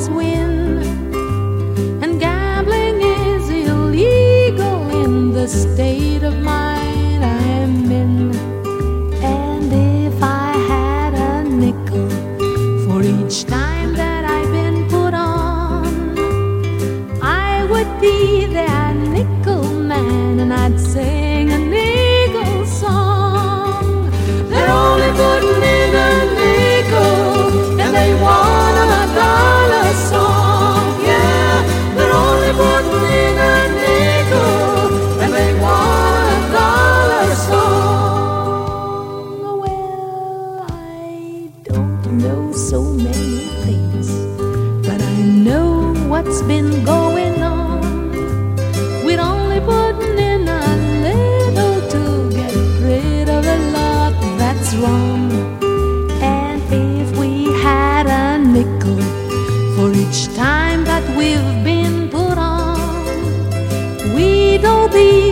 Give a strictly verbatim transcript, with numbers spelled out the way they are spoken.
always win. And gambling is illegal in the state of mind I'm in. And if I had a nickel for each time that I've been put on, I would be their nickel man and I'd sing a nickel song. They're only putting in a nickel and they want a dollar song. Yeah, they're only putting in a nickel and they want a dollar song. Well, I don't know so many things, but I know what's been going on. We're only putting in a little to get rid of a lot that's wrong. And if we had a nickel for each time that we've been put on, we'd all be